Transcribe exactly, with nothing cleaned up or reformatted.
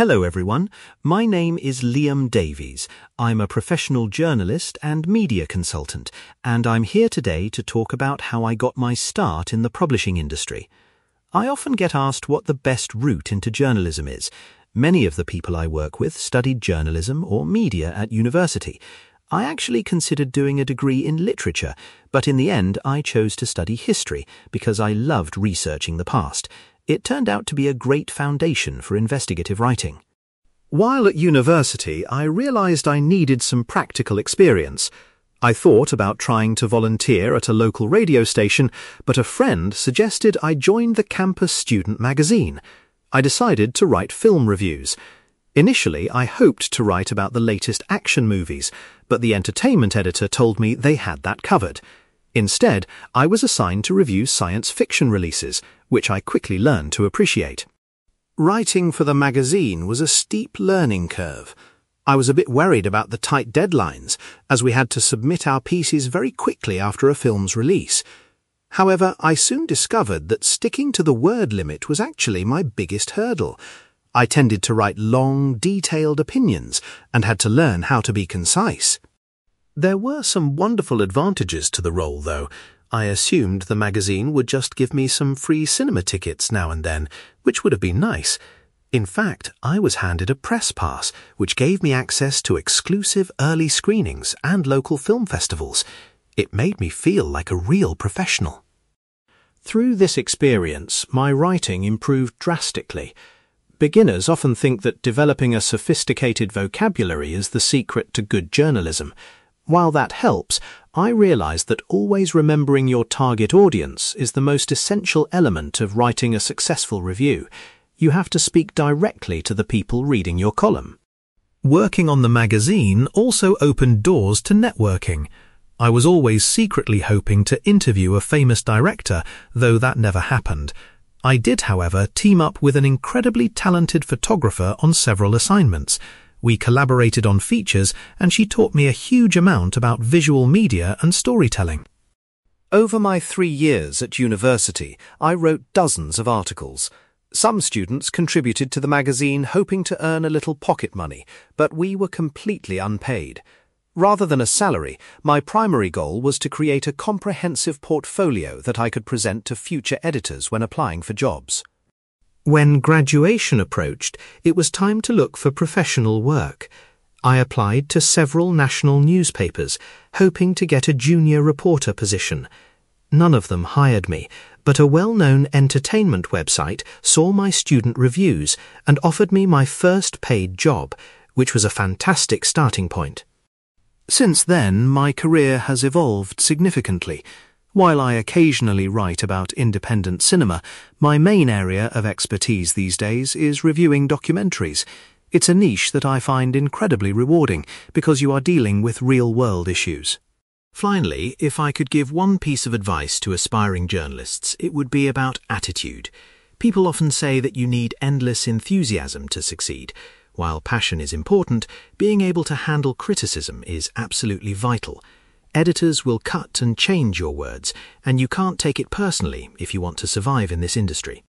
Hello everyone, my name is Liam Davies. I'm a professional journalist and media consultant, and I'm here today to talk about how I got my start in the publishing industry. I often get asked what the best route into journalism is. Many of the people I work with studied journalism or media at university. I actually considered doing a degree in literature, but in the end I chose to study history because I loved researching the past. It turned out to be a great foundation for investigative writing. While at university, I realized I needed some practical experience. I thought about trying to volunteer at a local radio station, but a friend suggested I join the campus student magazine. I decided to write film reviews. Initially, I hoped to write about the latest action movies, but the entertainment editor told me they had that covered. Instead, I was assigned to review science fiction releases, which I quickly learned to appreciate. Writing for the magazine was a steep learning curve. I was a bit worried about the tight deadlines, as we had to submit our pieces very quickly after a film's release. However, I soon discovered that sticking to the word limit was actually my biggest hurdle. I tended to write long, detailed opinions and had to learn how to be concise. There were some wonderful advantages to the role, though. I assumed the magazine would just give me some free cinema tickets now and then, which would have been nice. In fact, I was handed a press pass, which gave me access to exclusive early screenings and local film festivals. It made me feel like a real professional. Through this experience, my writing improved drastically. Beginners often think that developing a sophisticated vocabulary is the secret to good journalism. While that helps, I realized that always remembering your target audience is the most essential element of writing a successful review. You have to speak directly to the people reading your column. Working on the magazine also opened doors to networking. I was always secretly hoping to interview a famous director, though that never happened. I did, however, team up with an incredibly talented photographer on several assignments. We collaborated on features, and she taught me a huge amount about visual media and storytelling. Over my three years at university, I wrote dozens of articles. Some students contributed to the magazine hoping to earn a little pocket money, but we were completely unpaid. Rather than a salary, my primary goal was to create a comprehensive portfolio that I could present to future editors when applying for jobs. When graduation approached, it was time to look for professional work. I applied to several national newspapers, hoping to get a junior reporter position. None of them hired me, but a well-known entertainment website saw my student reviews and offered me my first paid job, which was a fantastic starting point. Since then, my career has evolved significantly. While I occasionally write about independent cinema, my main area of expertise these days is reviewing documentaries. It's a niche that I find incredibly rewarding because you are dealing with real-world issues. Finally, if I could give one piece of advice to aspiring journalists, it would be about attitude. People often say that you need endless enthusiasm to succeed. While passion is important, being able to handle criticism is absolutely vital. Editors will cut and change your words, and you can't take it personally if you want to survive in this industry.